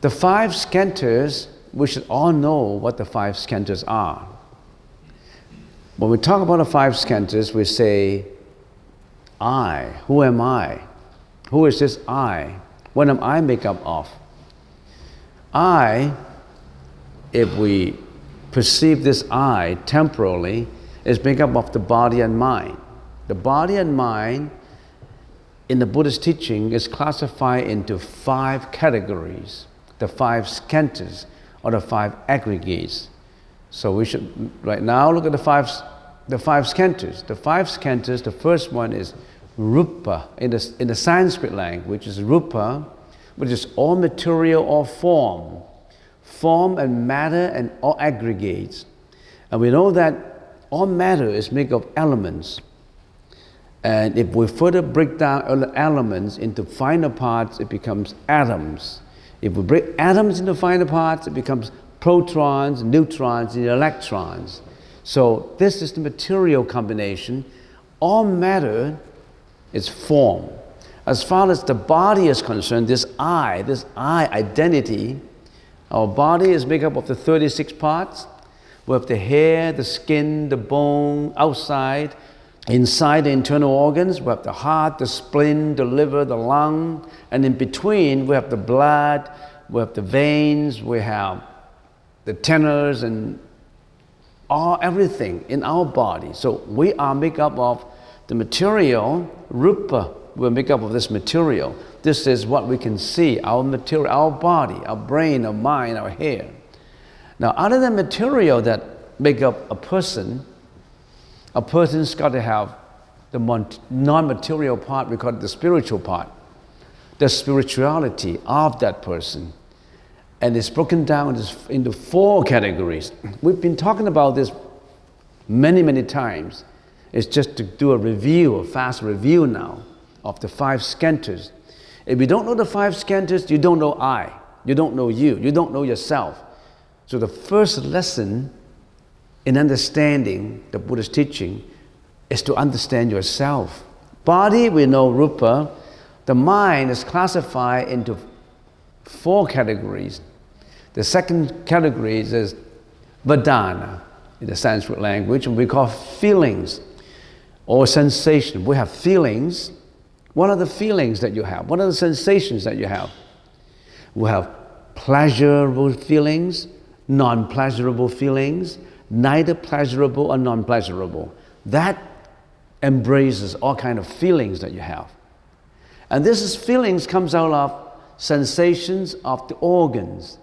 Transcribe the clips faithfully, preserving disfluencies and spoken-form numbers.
The five skandhas, we should all know what the five skandhas are. When we talk about the five skandhas, we say, I. Who am I? Who is this I? What am I made up of? I, if we perceive this I temporally, is made up of the body and mind. The body and mind in the Buddhist teaching is classified into five categories, the five skandhas, or the five aggregates. So we should, right now, look at the five, the five skandhas. The five skandhas, the first one is rupa. In the, in the Sanskrit language, is rupa, which is all material or form. Form and matter and all aggregates. And we know that all matter is made of elements. And if we further break down elements into finer parts, it becomes atoms. If we break atoms into finer parts, it becomes protons, neutrons, and electrons. So this is the material combination. All matter is form. As far as the body is concerned, this I, this I identity, our body is made up of the thirty-six parts. We have the hair, the skin, the bone, outside. Inside the internal organs, we have the heart, the spleen, the liver, the lung, and in between we have the blood, we have the veins, we have the tendons and all, everything in our body. So we are made up of the material, rupa, we're made up of this material. This is what we can see, our material, our body, our brain, our mind, our hair. Now, other than material that make up a person, a person's got to have the non-material part, we call it the spiritual part, the spirituality of that person. And it's broken down into four categories. We've been talking about this many, many times. It's just to do a review, a fast review now, of the five skandhas. If you don't know the five skandhas, you don't know I. You don't know you. You don't know yourself. So the first lesson in understanding the Buddhist teaching is to understand yourself. Body, we know rupa. The mind is classified into four categories. The second category is vedana in the Sanskrit language, and we call feelings or sensation. We have feelings. What are the feelings that you have? What are the sensations that you have? We have pleasurable feelings, non-pleasurable feelings, neither pleasurable or non-pleasurable. That embraces all kind of feelings that you have. And this is feelings comes out of sensations of the organs.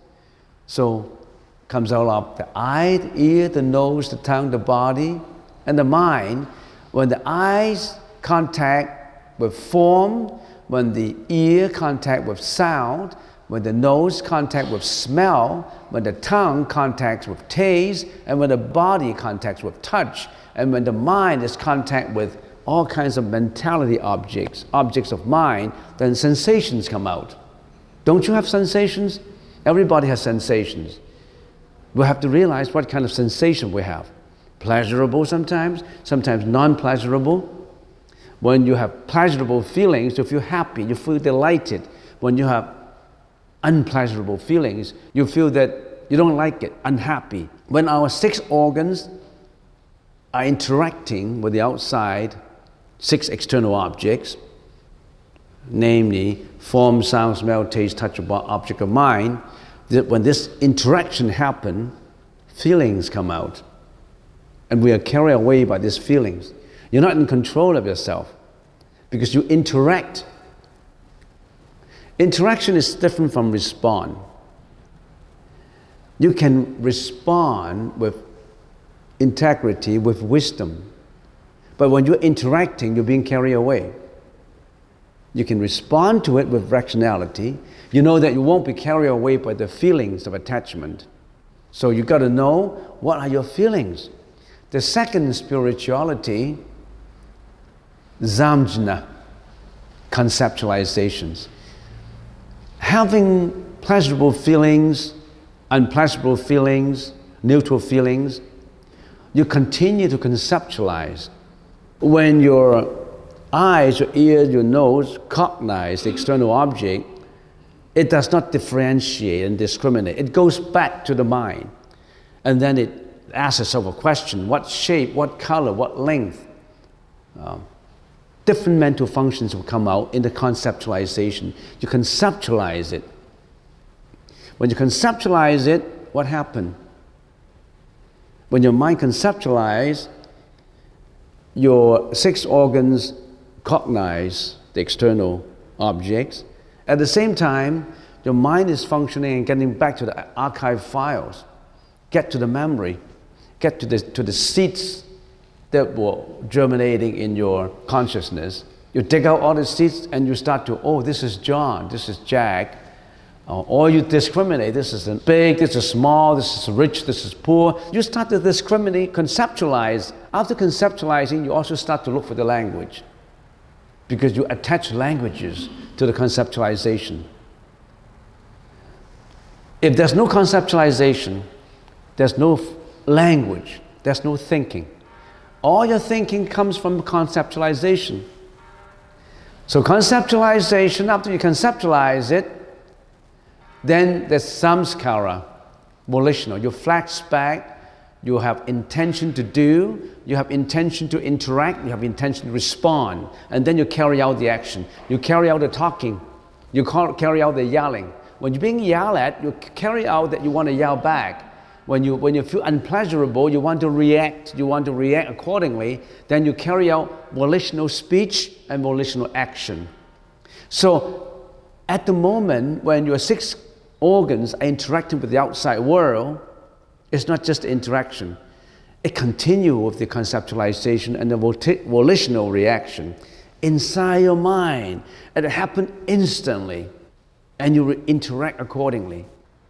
So comes out of the eye, the ear, the nose, the tongue, the body, and the mind. When the eyes contact with form, when the ear contact with sound, when the nose contact with smell, when the tongue contacts with taste, and when the body contacts with touch, and when the mind is contact with all kinds of mentality objects, objects of mind, then sensations come out. Don't you have sensations? Everybody has sensations. We have to realize what kind of sensation we have. Pleasurable sometimes, sometimes non-pleasurable. When you have pleasurable feelings, you feel happy, you feel delighted. When you have unpleasurable feelings, you feel that you don't like it, unhappy. When our six organs are interacting with the outside, six external objects, namely form, sound, smell, taste, touch, object of mind, that when this interaction happens, feelings come out. And we are carried away by these feelings. You're not in control of yourself because you interact. Interaction is different from respond. You can respond with integrity, with wisdom. But when you're interacting, you're being carried away. You can respond to it with rationality. You know that you won't be carried away by the feelings of attachment. So you've got to know what are your feelings. The second spirituality, samjna, conceptualizations. Having pleasurable feelings, unpleasurable feelings, neutral feelings, you continue to conceptualize. When your eyes, your ears, your nose cognize the external object, It does not differentiate and discriminate. It goes back to the mind. And then it asks itself a question: what shape, what color, what length? Um, different mental functions will come out in the conceptualization. You conceptualize it. When you conceptualize it, what happened? When your mind conceptualizes, your six organs cognize the external objects. At the same time, your mind is functioning and getting back to the archive files, get to the memory, get to the, to the seeds that were germinating in your consciousness. You dig out all the seeds and you start to, oh, this is John, this is Jack. Uh, or you discriminate, this is big, this is small, this is rich, this is poor. You start to discriminate, conceptualize. After conceptualizing, you also start to look for the language, because you attach languages to the conceptualization. If there's no conceptualization, there's no language, there's no thinking. All your thinking comes from conceptualization. So conceptualization, after you conceptualize it, then there's samskara, volitional. You flashback, you have intention to do, you have intention to interact, you have intention to respond, and then you carry out the action. You carry out the talking, you carry out the yelling. When you're being yelled at, you carry out that you want to yell back. When you, when you feel unpleasurable, you want to react, you want to react accordingly, then you carry out volitional speech and volitional action. So at the moment when your six organs are interacting with the outside world, it's not just interaction. It continues with the conceptualization and the volitional reaction inside your mind, and it happens instantly, and you interact accordingly.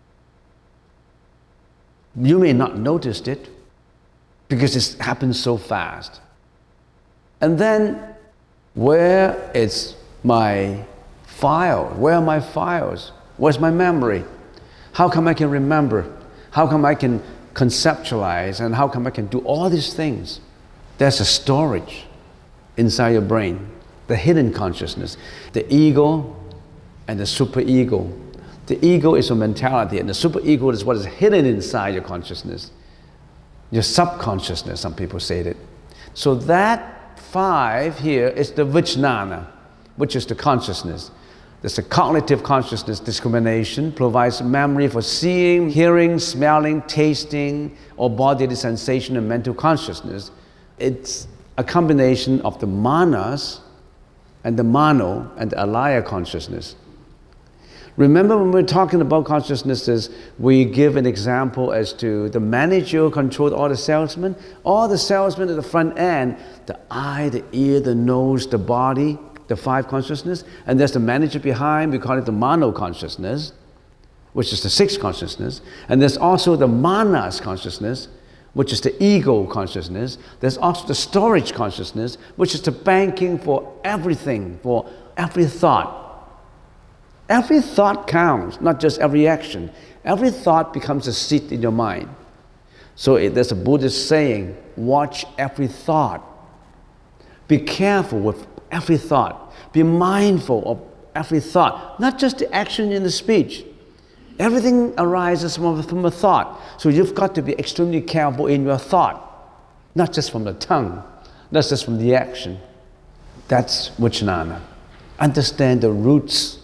You may not notice it because it happens so fast. And then, where is my file? Where are my files? Where's my memory? How come I can remember? How come I can conceptualize? And how come I can do all these things? There's a storage inside your brain, the hidden consciousness, the ego and the superego. The ego is a mentality, and the superego is what is hidden inside your consciousness, your subconsciousness, some people say that. So that five here is the vijnana, which is the consciousness. There's a cognitive consciousness discrimination, provides memory for seeing, hearing, smelling, tasting, or bodily sensation and mental consciousness. It's a combination of the manas and the mano and the alaya consciousness. Remember when we're talking about consciousnesses, we give an example as to the manager who controls all the salesmen. All the salesmen at the front end, the eye, the ear, the nose, the body, the five consciousness, and there's the manager behind, we call it the mano consciousness, which is the sixth consciousness, and there's also the manas consciousness, which is the ego consciousness. There's also the storage consciousness, which is the banking for everything, for every thought. Every thought counts, not just every action. Every thought becomes a seed in your mind. So it, there's a Buddhist saying, watch every thought. Be careful with every thought. Be mindful of every thought, not just the action in the speech. Everything arises from, from a thought. So you've got to be extremely careful in your thought, not just from the tongue, not just from the action. That's vijnana. Understand the roots.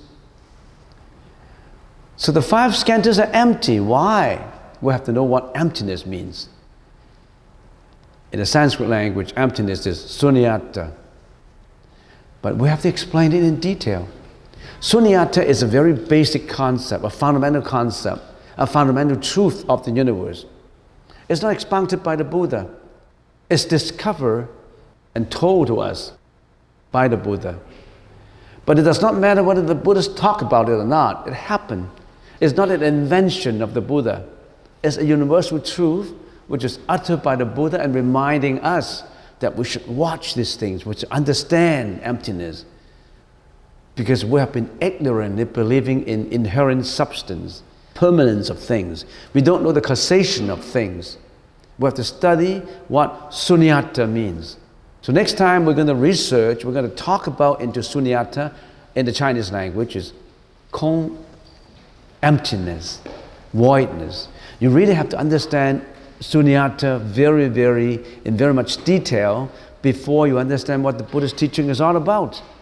So the five skandhas are empty. Why? We have to know what emptiness means. In the Sanskrit language, emptiness is sunyata. But we have to explain it in detail. Sunyata is a very basic concept, a fundamental concept, a fundamental truth of the universe. It's not expounded by the Buddha. It's discovered and told to us by the Buddha. But it does not matter whether the Buddhists talk about it or not. It happened. It's not an invention of the Buddha. It's a universal truth which is uttered by the Buddha and reminding us that we should watch these things, we should understand emptiness. Because we have been ignorantly believing in inherent substance, permanence of things. We don't know the causation of things. We have to study what sunyata means. So next time we're going to research, we're going to talk about into sunyata in the Chinese language is Kong emptiness, voidness. You really have to understand Sunyata very, very, in very much detail before you understand what the Buddhist teaching is all about.